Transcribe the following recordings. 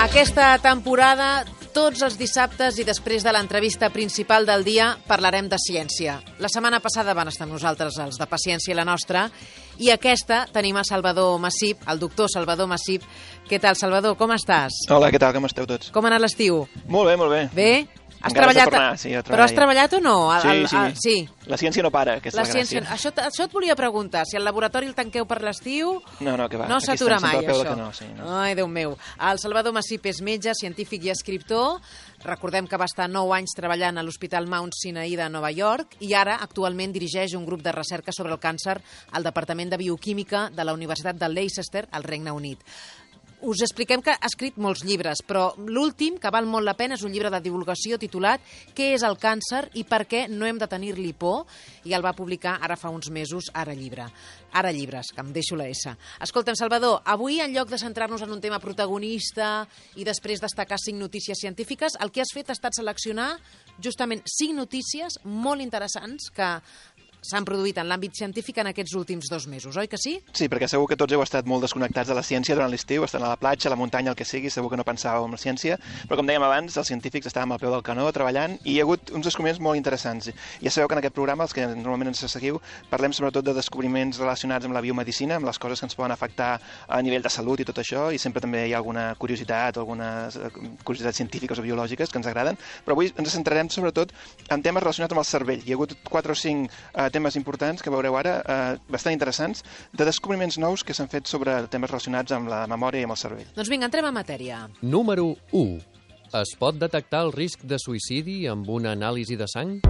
Aquesta temporada, tots els dissabtes i després de l'entrevista principal del dia, parlarem de ciència. La setmana passada van estar amb nosaltres els de Paciència i la Nostra, i aquesta tenim a Salvador Massip, el doctor Salvador Massip. Què tal, Salvador, com estàs? Hola, què tal, com esteu tots? Com ha anat l'estiu? Molt bé, molt bé. Bé? Has treballat... Però has treballat o no? Sí. La ciència no para, que és la gràcia. Això et volia preguntar, si el laboratori el tanqueu per l'estiu... No, que va. No s'atura mai, això. No. Ai, Déu meu. El Salvador Massip és metge, científic i escriptor. Recordem que va estar 9 anys treballant a l'Hospital Mount Sinai de Nova York i ara actualment dirigeix un grup de recerca sobre el càncer al Departament de Bioquímica de la Universitat de Leicester, al Regne Unit. Us expliquem que ha escrit molts llibres, però l'últim, que val molt la pena, és un llibre de divulgació titulat Què és el càncer i per què no hem de tenir-li por? I el va publicar ara fa uns mesos, Ara Llibres, que em deixo la S. Escolta'm, Salvador, avui, en lloc de centrar-nos en un tema protagonista i després destacar 5 notícies científiques, el que has fet ha estat seleccionar justament 5 notícies molt interessants que s'han produït en l'àmbit científic en aquests últims 2 mesos, oi que sí? Sí, perquè segur que tots heu estat molt desconnectats de la ciència durant l'estiu, estan a la platja, a la muntanya, el que sigui, segur que no pensàveu en la ciència, però com dèiem abans, els científics estàvem al peu del canó treballant i hi ha hagut uns descobriments molt interessants. Ja sabeu que en aquest programa, els que normalment ens seguiu, parlem sobretot de descobriments relacionats amb la biomedicina, amb les coses que ens poden afectar a nivell de salut i tot això, i sempre també hi ha alguna curiositat o algunes curiositats científiques o biològiques que ens agraden, però avui ens centrarem sobretot en temes relacionats amb el cervell. Hi ha hagut 4 o 5 temes importants que veureu ara, bastant interessants, de descobriments nous que s'han fet sobre temes relacionats amb la memòria i amb el cervell. Doncs vinga, entrem a matèria. Número 1. Es pot detectar el risc de suïcidi amb una anàlisi de sang?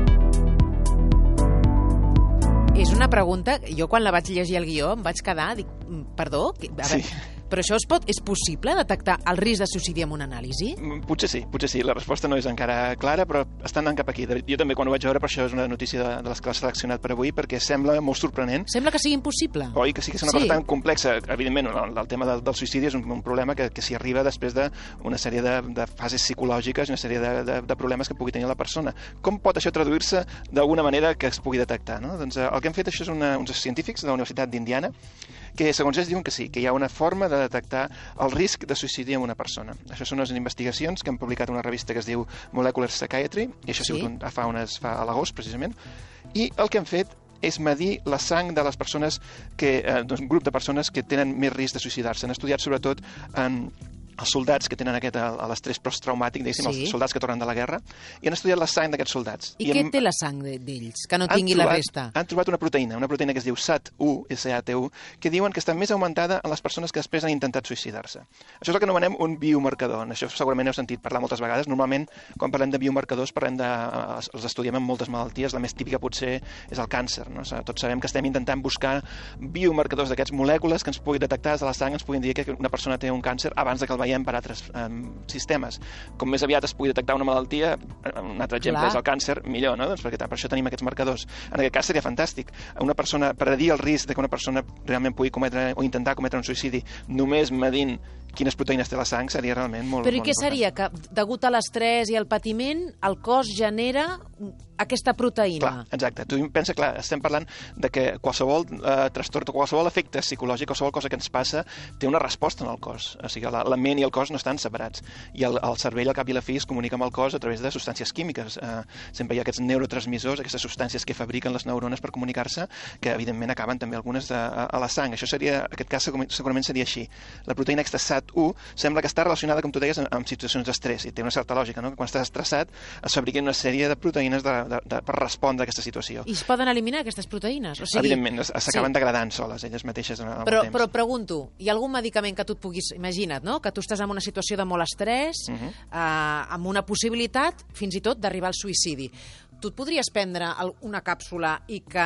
És una pregunta, jo quan la vaig llegir al guió em vaig quedar, dic, perdó? A veure, Sí. però això és possible, detectar el risc de suïcidi amb una anàlisi? Potser sí. La resposta no és encara clara, però està anant cap aquí. Jo també, quan ho vaig veure, per això és una notícia de les que l'he seleccionat per avui, perquè sembla molt sorprenent. Sembla que sigui impossible. Oi, que sí que és una cosa tan complexa. Evidentment, el tema del suïcidi és un problema que s'hi arriba després d'una sèrie de fases psicològiques i una sèrie de problemes que pugui tenir la persona. Com pot això traduir-se d'alguna manera que es pugui detectar? No? Doncs el que han fet això és uns científics de la Universitat d'Indiana que, segons ells, diuen que sí, que hi ha una forma de detectar el risc de suïcidi en una persona. Això són unes investigacions que han publicat una revista que es diu Molecular Psychiatry, i això ha sigut a l'agost, precisament, i el que han fet és medir la sang de les persones un grup de persones que tenen més risc de suïcidar-se. Han estudiat sobretot els soldats que tenen l'estrès posttraumàtic, diguéssim, els soldats que tornen de la guerra, i han estudiat la sang d'aquests soldats. I què té la sang d'ells, que no tingui la resta? Han trobat una proteïna que es diu SAT1, S-A-T-U, que diuen que està més augmentada en les persones que després han intentat suïcidar-se. Això és el que anomenem un biomarcador. Això segurament heu sentit parlar moltes vegades. Normalment, quan parlem de biomarcadors, els estudiem en moltes malalties. La més típica potser és el càncer. No? Tots sabem que estem intentant buscar biomarcadors d'aquests molècules que ens puguin detectar des de la sang, ens puguin dir que una persona té un càncer abans que el veiem per altres sistemes. Com més aviat es pugui detectar una malaltia, un altre exemple és el càncer, millor, no? Doncs perquè per això tenim aquests marcadors. En aquest cas seria fantàstic. Una persona, predir el risc de que una persona realment pugui cometre o intentar cometre un suïcidi només medint quines proteïnes té la sang seria realment molt important. Però i què seria? Que degut a l'estrès i al patiment, el cos genera aquesta proteïna? Clar, exacte. Tu pensa, clar, estem parlant de que qualsevol trastorn, qualsevol efecte psicològic, qualsevol cosa que ens passa, té una resposta en el cos. O sigui, la ment i el cos no estan separats. I el cervell, al cap i la fi, es comunica amb el cos a través de substàncies químiques. Sempre hi ha aquests neurotransmissors, aquestes substàncies que fabriquen les neurones per comunicar-se, que evidentment acaben també algunes a la sang. Això seria, en aquest cas segurament seria així. La proteïna aquesta SAT1 sembla que està relacionada, com tu deies, amb situacions d'estrès, i té una certa lògica, no? Que quan estàs estressat es fabriquen una sèrie de proteïnes per respondre a aquesta situació. I es poden eliminar aquestes proteïnes? O sigui, evidentment, s'acaben degradant soles, elles mateixes al temps. Però pregunto, hi ha algun medicament que tu et puguis... Imagina't, no?, que tu estàs en una situació de molt estrès, amb una possibilitat, fins i tot, d'arribar al suïcidi. Tu et podries prendre una càpsula i que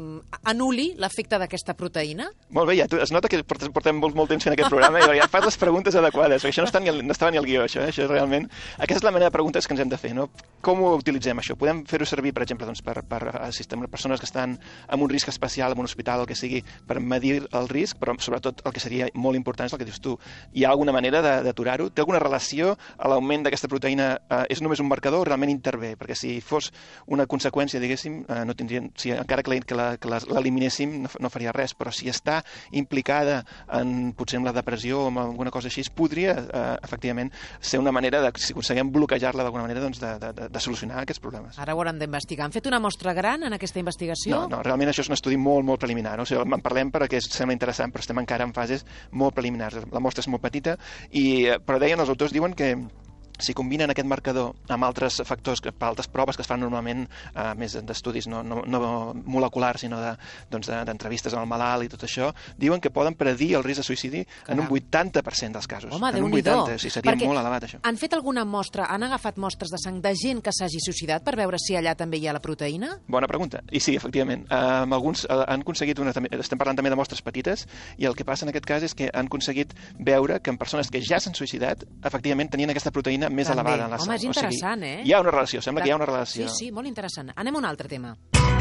anul·li l'efecte d'aquesta proteïna? Molt bé, ja es nota que portem molt temps fent aquest programa i ja fas les preguntes adequades, perquè això no estava ni al guió, això és realment... Aquesta és la mena de preguntes que ens hem de fer, no? Com ho utilitzem, això? Podem fer-ho servir, per exemple, per assistir a persones que estan en un risc especial, en un hospital, el que sigui, per medir el risc, però sobretot el que seria molt important és el que dius tu. Hi ha alguna manera d'aturar-ho? Té alguna relació a l'augment d'aquesta proteïna? És només un marcador o realment intervé? Perquè si fos una conseqüència, diguéssim, no tindrien, si encara que l'eliminéssim no faria res, però si està implicada potser en la depressió o en alguna cosa així, podria efectivament ser una manera de, si aconseguim bloquejar-la d'alguna manera, doncs de solucionar aquests problemes. Ara ho hauran d'investigar. Han fet una mostra gran en aquesta investigació? No, realment això és un estudi molt, molt preliminar. No? O sigui, en parlem perquè sembla interessant, però estem encara en fases molt preliminars. La mostra és molt petita, però deien, els autors diuen que si combinen aquest marcador amb altres factors, per altres proves que es fan normalment, més d'estudis no moleculars, sinó d'entrevistes amb el malalt i tot això, diuen que poden predir el risc de suïcidi en un 80% dels casos. Home, en un 80%, o sigui, seria molt elevat, això. Han fet alguna mostra, han agafat mostres de sang de gent que s'hagi suïcidat per veure si allà també hi ha la proteïna? Bona pregunta. I sí, efectivament. Alguns han aconseguit, estem parlant també de mostres petites, i el que passa en aquest cas és que han aconseguit veure que en persones que ja s'han suïcidat, efectivament tenien aquesta proteïna més elevada en la sang. Home, és interessant, Hi ha una relació, sembla que hi ha una relació. Sí, molt interessant. Anem a un altre tema.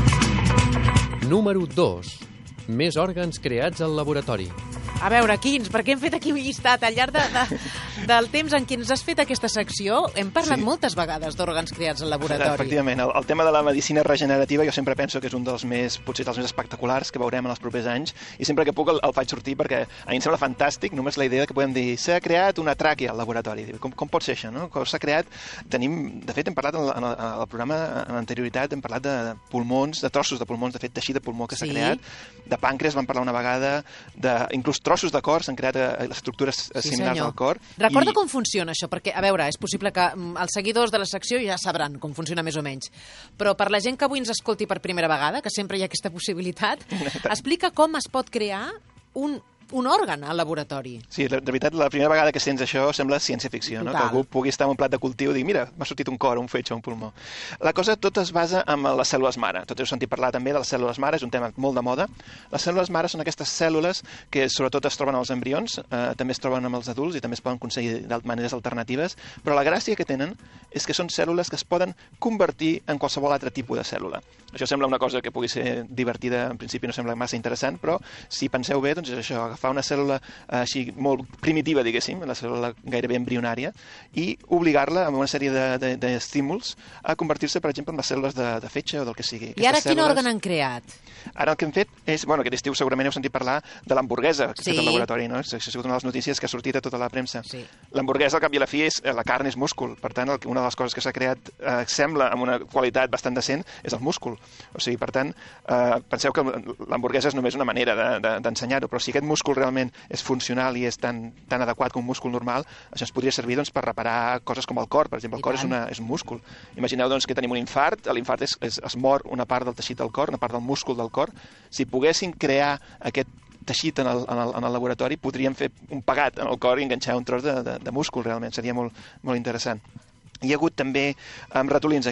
Número 2. Més òrgans creats al laboratori. A veure, quins? Perquè hem fet aquí un llistat al llarg del temps en què ens has fet aquesta secció. Hem parlat moltes vegades d'òrgans creats al laboratori. Efectivament, el tema de la medicina regenerativa jo sempre penso que és un potser dels més espectaculars que veurem en els propers anys, i sempre que puc el faig sortir perquè a mi em sembla fantàstic només la idea que podem dir s'ha creat una tràquea al laboratori. Com pot ser això, no? S'ha creat, de fet hem parlat en el programa en anterioritat, hem parlat de pulmons, de trossos de pulmons, de fet teixit de pulmó que s'ha creat, de pàncreas vam parlar una vegada, inclús trossos de cor, s'han creat estructures similars al cor. Recorda com funciona això, perquè, a veure, és possible que els seguidors de la secció ja sabran com funciona més o menys, però per la gent que avui ens escolti per primera vegada, que sempre hi ha aquesta possibilitat, explica com es pot crear un òrgan al laboratori. Sí, de veritat, la primera vegada que sents això sembla ciència-ficció, no? Que algú pugui estar en un plat de cultiu i dir, mira, m'ha sortit un cor, un fetge, un pulmó. La cosa tot es basa en les cèl·lules mare. Tots heu sentit parlar també de les cèl·lules mare, és un tema molt de moda. Les cèl·lules mare són aquestes cèl·lules que sobretot es troben als embrions, també es troben amb els adults i també es poden aconseguir de maneres alternatives, però la gràcia que tenen és que són cèl·lules que es poden convertir en qualsevol altre tipus de cèl·lula. Això sembla una cosa que pugui ser divertida, en principi no sembla massa interessant, però si penseu bé, doncs és això, agafar una cèl·lula així molt primitiva, diguéssim, la cèl·lula gairebé embrionària, i obligar-la amb una sèrie d'estímuls a convertir-se, per exemple, en les cèl·lules de fetge o del que sigui. I ara quin òrgan han creat? Ara el que hem fet és, aquest estiu segurament heu sentit parlar de l'hamburguesa que s'ha fet al laboratori, no? Ha sigut una de les notícies que ha sortit a tota la premsa. L'hamburguesa, al cap i a la fi, la carn és múscul. Per tant, una de les coses que s'ha creat, sembla amb una qualitat bastant decent, és el múscul. O sigui, per tant, penseu que l'hamburguesa és només una manera d'ensenyar-ho, però si aquest múscul realment és funcional i és tan adequat com un múscul normal, això ens podria servir per reparar coses com el cor. Per exemple, el cor és un múscul. Imagineu que tenim un infart, l'infart es mor una part del teixit del cor, una part del múscul del cor. Si poguéssim crear aquest teixit en el laboratori, podríem fer un pegat en el cor i enganxar un tros de múscul, realment. Seria molt, molt interessant. Hi ha hagut també amb ratolins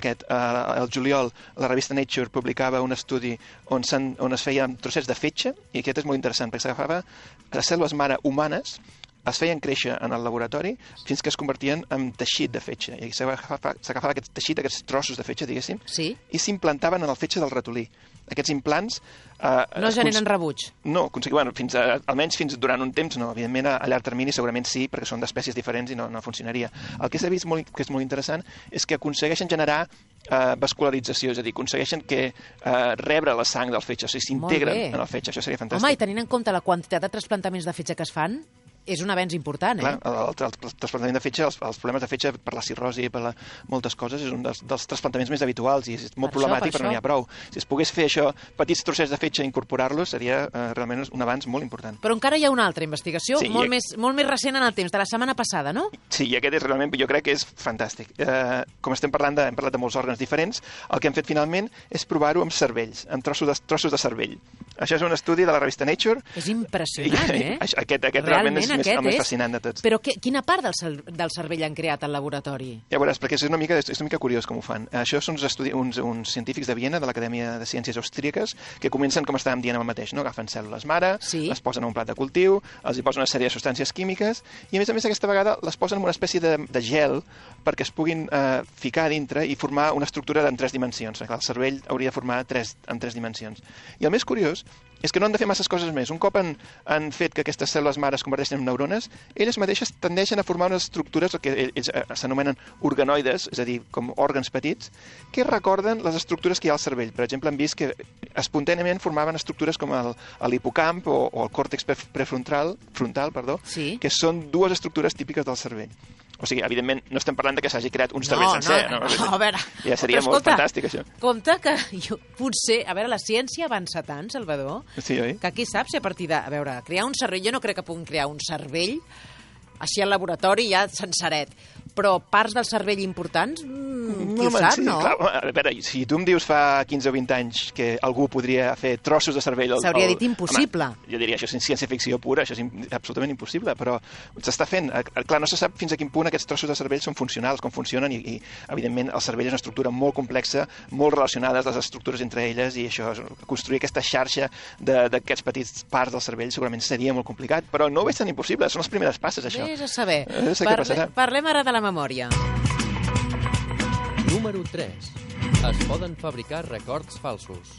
el juliol la revista Nature publicava un estudi on es feien trossets de fetge, i aquest és molt interessant perquè s'agafava les cèl·lules mare humanes, es feien créixer en el laboratori fins que es convertien en teixit de fetge. I s'agafava aquest teixit, aquests trossos de fetge, diguéssim, i s'implantaven en el fetge del ratolí. Aquests implants... no generen rebuig? No, almenys fins durant un temps no. Evidentment, a llarg termini segurament sí, perquè són d'espècies diferents i no funcionaria. El que s'ha vist que és molt interessant és que aconsegueixen generar vascularització, és a dir, aconsegueixen rebre la sang del fetge, o sigui, s'integren en el fetge. Això seria fantàstic. Home, i tenint en compte la quantitat de trasplantaments de fetge que es fan, és un avenç important, Clar, el trasplantament de fetge, els problemes de fetge per la cirrosi i per moltes coses, és un dels trasplantaments més habituals i és molt problemàtic, però no n'hi ha prou. Si es pogués fer això, petits trossets de fetge, incorporar-los, seria realment un avanç molt important. Però encara hi ha una altra investigació, molt més recent en el temps, de la setmana passada, no? Sí, i aquest és realment, jo crec que és fantàstic. Com hem parlat de molts òrgans diferents, el que hem fet finalment és provar-ho amb cervells, amb trossos de cervell. Això és un estudi de la revista Nature. És impressionant, Aquest realment és el més fascinant de tots. Però quina part del cervell han creat al laboratori? Ja veuràs, perquè és una mica curiós com ho fan. Això són uns científics de Viena, de l'Acadèmia de Ciències Austríaques, que comencen, com estàvem dient el mateix, no? Agafen cèl·lules mare, les posen en un plat de cultiu, els hi posen una sèrie de substàncies químiques, i a més aquesta vegada les posen en una espècie de gel perquè es puguin ficar dintre i formar una estructura en 3 dimensions. El cervell hauria de formar en 3 dimensions. I el més curiós és que no han de fer masses coses més. Un cop han fet que aquestes cèl·lules mare es converteixin en neurones, elles mateixes tendeixen a formar unes estructures que ells s'anomenen organoides, és a dir, com òrgans petits, que recorden les estructures que hi ha al cervell. Per exemple, han vist que espontàniament formaven estructures com l'hipocamp o el còrtex prefrontal, sí, que són dues estructures típiques del cervell. O sigui, evidentment, no estem parlant de que s'hagi creat un cervell sencer. No, a veure... Ja seria molt fantàstic, això. Compte que potser... A veure, la ciència avança tant, Salvador, sí, oi? que qui sap si a partir de... A veure, crear un cervell... Jo no crec que puguin crear un cervell així al laboratori ja sensaret, però parts del cervell importants, qui ho sap, no? Clar, a veure, si tu em dius fa 15 o 20 anys que algú podria fer trossos de cervell... S'hauria dit impossible. Home, jo diria, això és ciència-ficció pura, això és absolutament impossible, però s'està fent. Clar, no se sap fins a quin punt aquests trossos de cervell són funcionals, com funcionen, i evidentment el cervell és una estructura molt complexa, molt relacionades les estructures entre elles, i això, construir aquesta xarxa d'aquests petits parts del cervell segurament seria molt complicat, però no ho veig tan impossible, són les primeres passes, això. Vés a saber. Què Parlem ara de la memòria. Número 3. Es poden fabricar records falsos.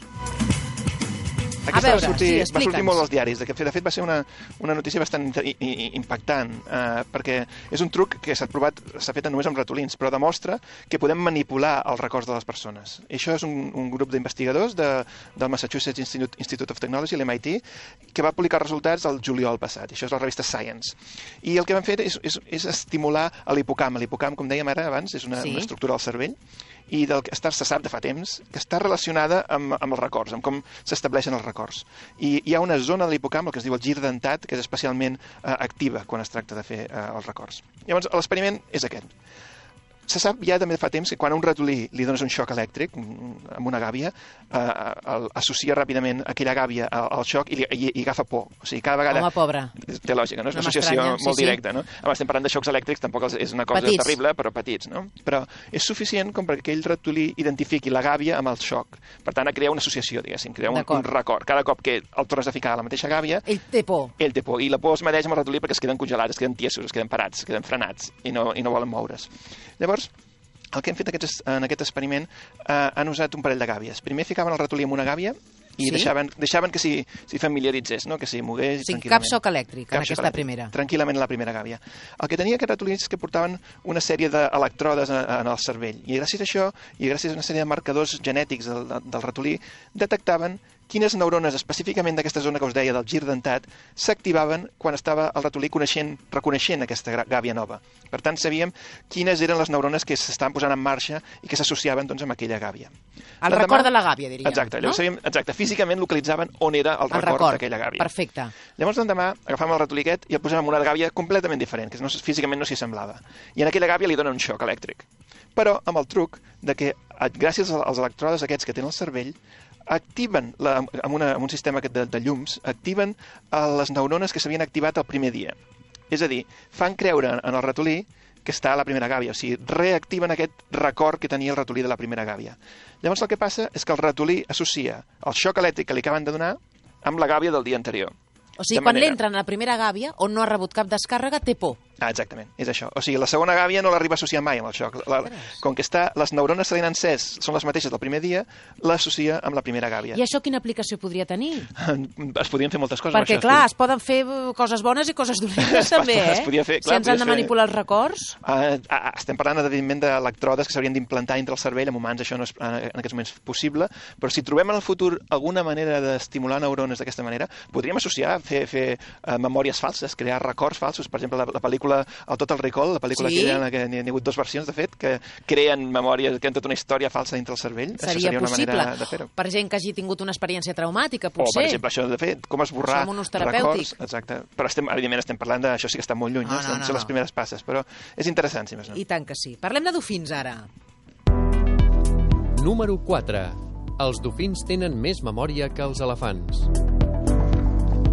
Aquesta va sortir molt als diaris. De fet, va ser una notícia bastant impactant, perquè és un truc que s'ha fet només amb ratolins, però demostra que podem manipular els records de les persones. I això és un grup d'investigadors del Massachusetts Institute of Technology, l'MIT, que va publicar resultats el juliol passat. Això és la revista Science. I el que van fer és estimular l'hipocamp. L'hipocamp, com dèiem ara abans, és una estructura del cervell, i se sap de fa temps que està relacionada amb els records, amb com s'estableixen els records. I hi ha una zona de l'hipocamp, el que es diu el gir dentat, que és especialment activa quan es tracta de fer els records. Llavors, l'experiment és aquest. Se sap ja també fa temps que quan a un ratolí li dones un xoc elèctric amb una gàbia, associa ràpidament aquella gàbia al xoc i agafa por. O sigui, cada vegada... Home, pobre. Té lògica, no? És una associació molt directa, no? Home, estem parlant de xocs elèctrics, tampoc és una cosa terrible, però petits, no? Però és suficient com perquè aquell ratolí identifiqui la gàbia amb el xoc. Per tant, crea una associació, diguéssim, crea un record. Cada cop que el tornes a ficar a la mateixa gàbia... Ell té por. I la por es medeix amb el ratolí perquè es queden congelats, es queden tiesos, es queden parats, es queden frenats i no volen moure's. Llavors, el que hem fet en aquest experiment, han usat un parell de gàbies. Primer ficaven el ratolí en una gàbia i deixaven que s'hi familiaritzés, no? Que s'hi mogués tranquil·lament. Cap xoc elèctric en aquesta primera. Tranquil·lament en la primera gàbia. El que tenia aquest ratolí és que portaven una sèrie d'electrodes en el cervell. I gràcies a això, i gràcies a una sèrie de marcadors genètics del ratolí, detectaven quines neurones específicament d'aquesta zona que us deia del gir dentat s'activaven quan estava el ratolí reconeixent aquesta gàbia nova. Per tant, sabíem quines eren les neurones que s'estaven posant en marxa i que s'associaven amb aquella gàbia. El record de la gàbia, diríem. Exacte, no? Exacte, físicament localitzaven on era el record d'aquella gàbia. Perfecte. Llavors, l'endemà, agafàvem el ratolí aquest i el posàvem en una gàbia completament diferent, que físicament no s'hi semblava. I en aquella gàbia li donen un xoc elèctric. Però amb el truc de que, gràcies als electrodes aquests que tenen el cervell, activen, amb un sistema de llums, activen les neurones que s'havien activat el primer dia. És a dir, fan creure en el ratolí que està a la primera gàbia, o sigui, reactiven aquest record que tenia el ratolí de la primera gàbia. Llavors el que passa és que el ratolí associa el xoc elèctric que li acaben de donar amb la gàbia del dia anterior. O sigui, quan l'entren a la primera gàbia, on no ha rebut cap descàrrega, té por. Exactament, és això. O sigui, la segona gàbia no l'arriba a associar mai amb el xoc. Com que les neurones que l'han encès són les mateixes del primer dia, l'associa amb la primera gàbia. I això quina aplicació podria tenir? Es podrien fer moltes coses. Perquè, clar, es poden fer coses bones i coses dolentes, també, Es podia fer, si ens han de manipular els records. Estem parlant, evidentment, d'electrodes que s'haurien d'implantar entre el cervell. En humans això no és en aquests moments possible, però si trobem en el futur alguna manera d'estimular neurones d'aquesta manera, podríem associar, fer memòries falses, crear records falsos. Per exemple, la pel·lícula El Total Recall, la pel·lícula que n'hi ha hagut 2 versions, de fet, que creen memòries, creen tota una història falsa dintre el cervell. Seria possible. Una manera de fer-ho. Per gent que hagi tingut una experiència traumàtica, potser. O, per exemple, això de fer, com esborrar records. Exacte. Però evidentment estem parlant d'això, sí que està molt lluny, són les primeres passes, però és interessant, si més no. I tant que sí. Parlem de dofins, ara. Número 4. Els dofins tenen més memòria que els elefants.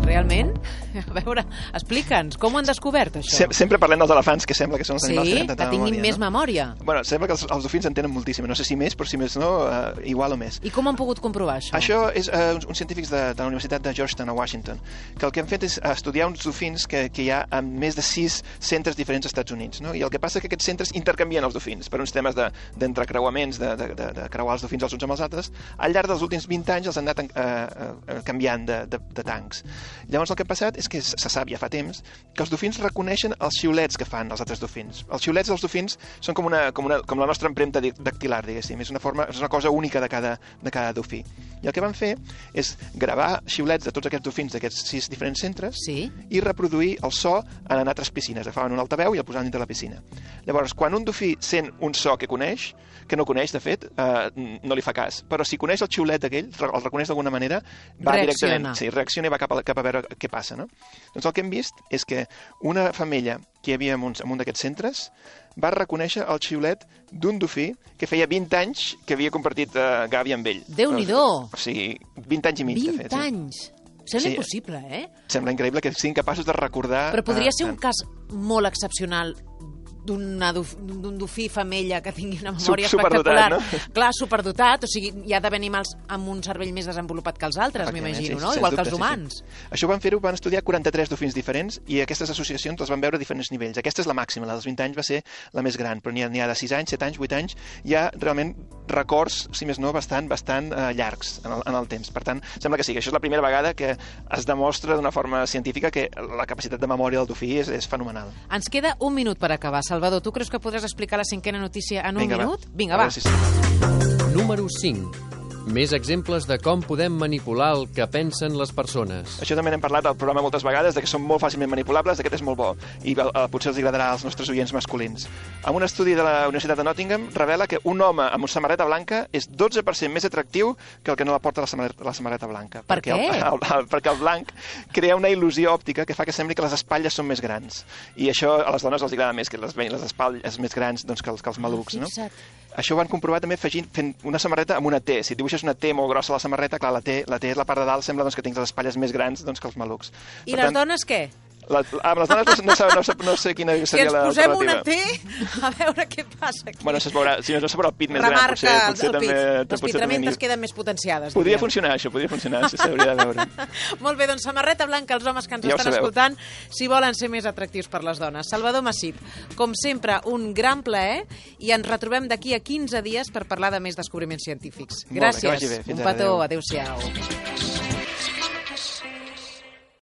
Realment? A veure, explica'ns, com ho han descobert, això? Sempre parlem dels elefants, que sembla que són els animals Sí, que tenen que tanta tinguin memòria, més memòria. Bueno, sembla que els dofins en tenen moltíssim. No sé si més, però si més no, igual o més. I com han pogut comprovar això? Això és uns científics de la Universitat de Georgetown a Washington, que el que han fet és estudiar uns dofins que hi ha en més de 6 centres diferents als Estats Units, no? I el que passa és que aquests centres intercanvien els dofins per uns temes d'entrecreuaments, de creuar els dofins els uns amb els altres. Al llarg dels últims 20 anys els han anat canviant de tancs. Llavors el que ha passat és que se sap ja fa temps que els dofins reconeixen els xiulets que fan els altres dofins. Els xiulets dels dofins són com la nostra empremta dactilar, diguéssim. És una cosa única de cada dofí. I el que van fer és gravar xiulets de tots aquests dofins d'aquests 6 diferents centres i reproduir el so en altres piscines. Agafaven un altaveu i el posaven dintre la piscina. Llavors, quan un dofí sent un so que no coneix, de fet, no li fa cas. Però si coneix el xiulet d'aquell, el reconeix d'alguna manera, va directament, reacciona i va cap a veure què passa, no? Doncs el que hem vist és que una femella que hi havia en un d'aquests centres va reconèixer el xiulet d'un dofí que feia 20 anys que havia compartit gàbia amb ell. Déu-n'hi-do! O sigui, 20 anys i mig, de fet. 20 anys! Sembla impossible, eh? Sembla increïble que siguin capaços de recordar... Però podria ser un cas molt excepcional d'un dofí femella que tingui una memòria espectacular. No? Clar, superdotat, o sigui, hi ha d'haver animals amb un cervell més desenvolupat que els altres, m'imagino, no? Igual que els humans. Això van estudiar 43 dofins diferents i aquestes associacions les van veure a diferents nivells. Aquesta és la màxima, la dels 20 anys va ser la més gran, però n'hi ha de 6 anys, 7 anys, 8 anys, hi ha realment records, si més no, bastant llargs en el temps. Per tant, sembla que sí, que això és la primera vegada que es demostra d'una forma científica que la capacitat de memòria del dofí és fenomenal. Ens queda un minut per acabar. Salvador, tu creus que podràs explicar la 5a notícia en un minut? Vinga, va. Número 5. Més exemples de com podem manipular el que pensen les persones. Això també n'hem parlat al programa moltes vegades, de que són molt fàcilment manipulables, aquest és molt bo, i potser els agradarà als nostres oients masculins. En un estudi de la Universitat de Nottingham revela que un home amb una samarreta blanca és 12% més atractiu que el que no la porta la samarreta blanca. Per què? Perquè el blanc crea una il·lusió òptica que fa que sembli que les espatlles són més grans. I això a les dones els agrada més, que les espatlles més grans que els malucs, no? Això ho van comprovar també fent una samarreta amb una T. Si dibuixes una T molt grossa a la samarreta, clar, la T és la part de dalt, sembla que tens les espatlles més grans que els malucs. I les dones què? Amb les dones no sé quina seria l'alternativa. Si ens posem una T, a veure què passa aquí. Bueno, si no se veurà el pit més gran, potser també... Les pitramentes queden més potenciades. Podria funcionar, això, s'hauria de veure. Molt bé, doncs samarreta blanca als homes que ens estan escoltant, si volen ser més atractius per les dones. Salvador Massip, com sempre, un gran plaer, i ens retrobem d'aquí a 15 dies per parlar de més descobriments científics. Gràcies. Un petó, adéu-siau.